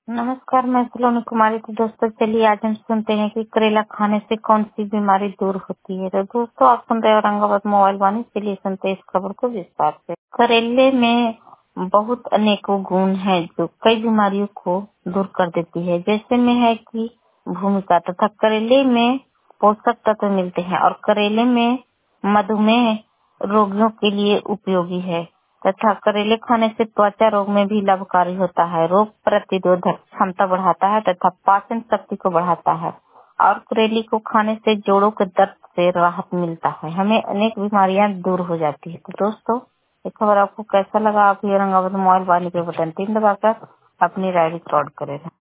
नमस्कार, मैं सलोनी कुमारी। तो दोस्तों चलिए आज हम सुनते हैं कि करेला खाने से कौन सी बीमारी दूर होती है। तो दोस्तों आप सुन रहे हैं औरंगाबाद मोबाइल वाणी। चलिए सुनते हैं इस खबर को विस्तार से। करेले में बहुत अनेकों गुण हैं जो कई बीमारियों को दूर कर देती है। जैसे में है कि भूमिका तथा करेले में पोषक तत्व मिलते हैं और करेले में मधुमेह रोगियों के लिए उपयोगी है तथा करेले खाने से त्वचा रोग में भी लाभकारी होता है। रोग प्रतिरोधक क्षमता बढ़ाता है तथा पाचन शक्ति को बढ़ाता है और करेले को खाने से जोड़ों के दर्द से राहत मिलता है। हमें अनेक बीमारियां दूर हो जाती है। तो दोस्तों ये खबर आपको कैसा लगा? आप औरंगाबाद मोबाइल वाणी पे बटन 3 दबाकर अपनी राय रिकॉर्ड करें।